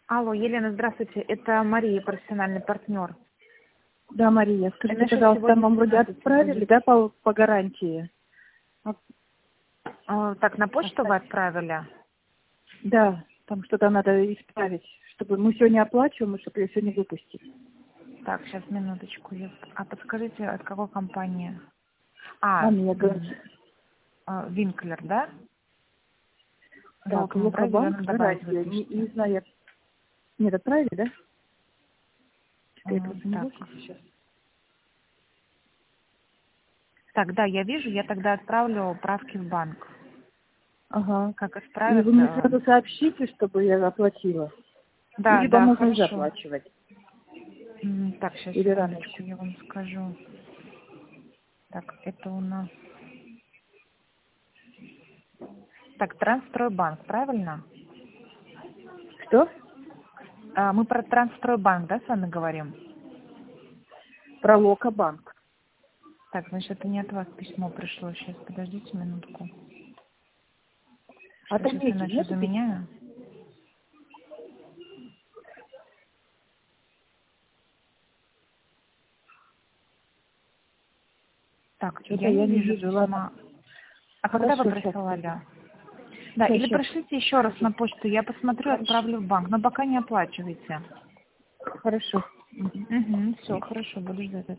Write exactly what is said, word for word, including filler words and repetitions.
Алло, Елена, здравствуйте. Это Мария, профессиональный партнер. Да, Мария, скажите, Это пожалуйста, сегодня вам вроде пятнадцать отправили, будет. да, по, по гарантии? Вот, А, Так, на почту вы отправили? да, там что-то надо исправить, чтобы мы сегодня оплачиваем, и чтобы ее сегодня выпустить. Так, сейчас, минуточку. Я- А подскажите, от какой компании? А, Омега. м, а, Винклер, да? Так, Золотом убрать, Лукобанк, зеленым добавить вы гарантия. Не, пишете. не знаю, я... Нет, отправили, да? Что-то я А, просто не в Так. офисе сейчас. Так, да, я вижу, я тогда отправлю правки в банк. Ага. Как И вы мне исправиться? сразу сообщите, чтобы я оплатила. Да, Или вам да, нужно уже хорошо. оплачивать? М, Так, сейчас, Или рано секундочку, еще? я вам скажу. Так, это у нас... Так, Трансстройбанк, правильно? Что? А, мы про Трансстройбанк, да, с вами говорим? Про Локобанк. Так, значит, это не от вас письмо пришло. Сейчас, подождите минутку. А Что, там сейчас я нету, нашу нету письма? заменяю? Так, Что-то я не я не вижу вижу, ладно. письма. А когда вы Хорошо, сейчас. присылали? Да, Сейчас, или сейчас. пришлите еще раз на почту, я посмотрю, Хорошо. отправлю в банк, но пока не оплачивайте. Хорошо. Мгм. Угу, все, хорошо, буду ждать.